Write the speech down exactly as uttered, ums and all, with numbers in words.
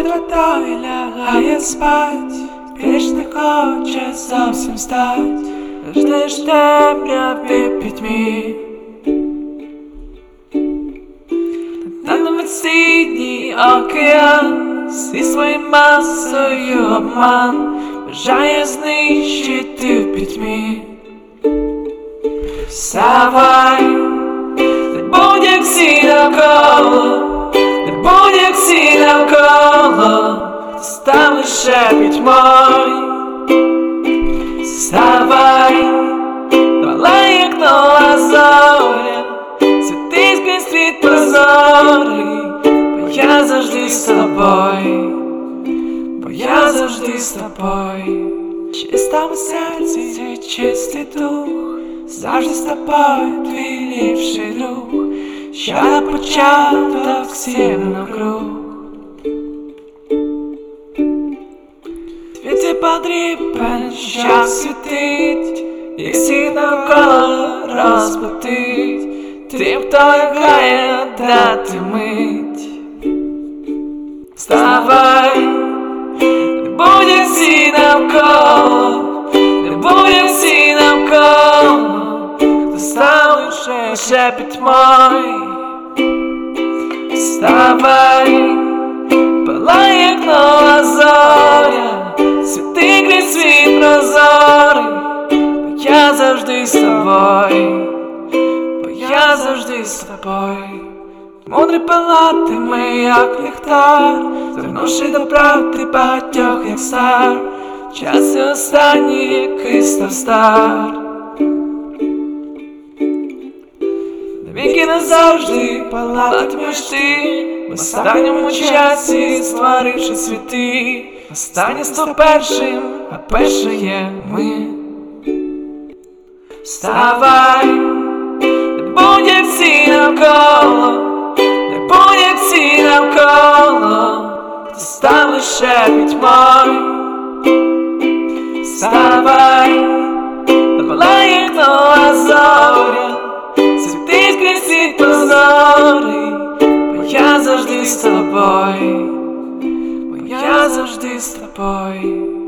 водою лягає спать, більш не хоче зовсім стать, ждеш темряві пітьмі. Над весінній океан зі своєю масою обман бажає знищити в пітьмі. Вставай, не будь як всі навколо, не будь як всі навколо, ти став лише пітьмою. Вставай, палай як нова зоря, світись крізь світ прозорий, бо я завжди з тобою, бо я завжди з тобою. Чистому серці твій чистий дух, завжди з тобою твій ліпший друг, що на початок всім навкруг. Твій потрібен, що світить, і всіх навколо розбудить, тим, хто лягає дати мить. Вставай, не будь як всі навколо, не будь як всі навколо, хто став лише, лише пітьмою. Вставай, палай як нова зоря, світи крізь світ прозорий, бо я завжди з тобою, бо я завжди з тобою. Мудрий палатиме, як ліхтар, звернувши до правди багатьох, як стар, час і останній, який став стар. Навіки назавжди палатимеш ти, в останньому часі створивши світи. Останнє став першим, а перше є ми. Вставай, не будь як всі навколо, не будь як всі навколо, ти став лише пітьмою. Вставай, палай як нова зоря, світись крізь світ прозорий, бо я завжди з тобою, бо я завжди з тобою.